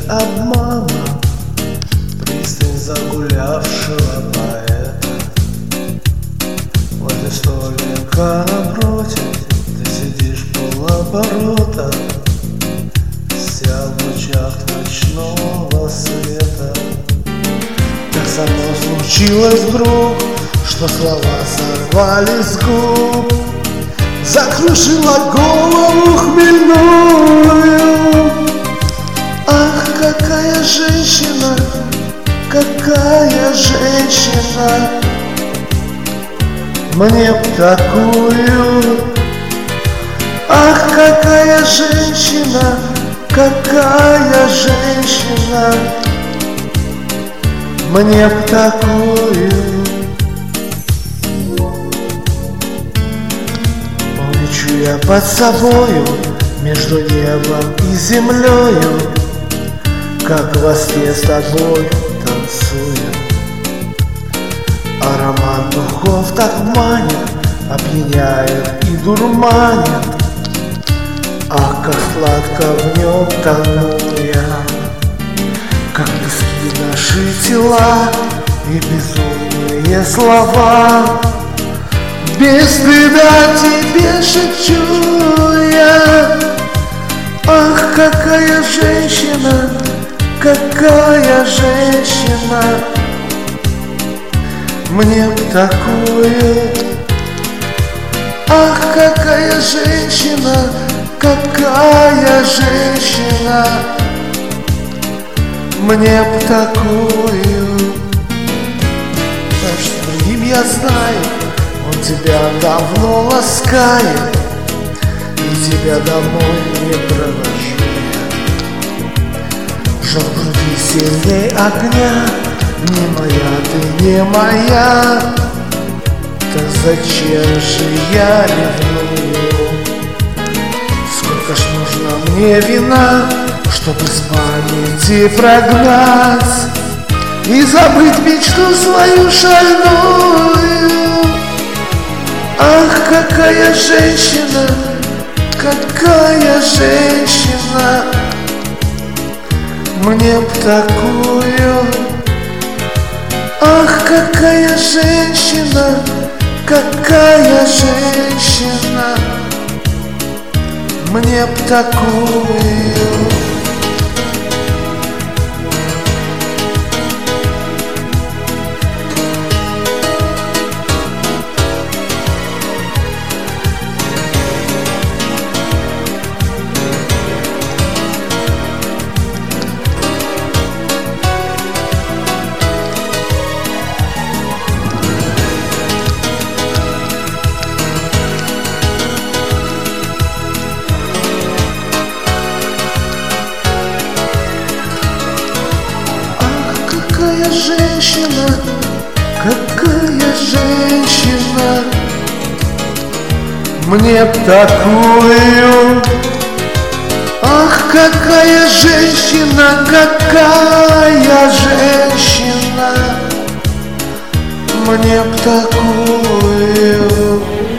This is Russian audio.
обмана, пристань загулявшего поэта. Возле столика напротив ты сидишь полоборота, вся в лучах ночного света. Так со мной случилось вдруг, что слова сорвались с губ, закружила голову хмельную. Ах, какая женщина, какая женщина, мне б такую. Ах, какая женщина, какая женщина, мне б такую. Полечу я под собою между небом и землею, как во сне с тобой танцую. Аромат духов так манит, опьяняет и дурманит. Ах, как сладко в нем тону я, как близки наши тела и безумные слова. Без стыда тебе шепчу я. Ах, какая женщина, какая женщина, мне б такую. Ах, какая женщина, какая женщина, мне б такую. А что другим я знаю, он тебя давно ласкает, и тебя домой не провожу я. Жжет в груди сильней огня, не моя ты, не моя. Так зачем же я ревную? Сколько ж нужно мне вина, чтобы с памяти прогнать и забыть мечту свою шальную. Ах, какая женщина, какая женщина, мне б такую. Ах, какая женщина, какая женщина, мне б такую. Какая женщина, какая женщина, мне б такую. Ах, какая женщина, какая женщина, мне б такую.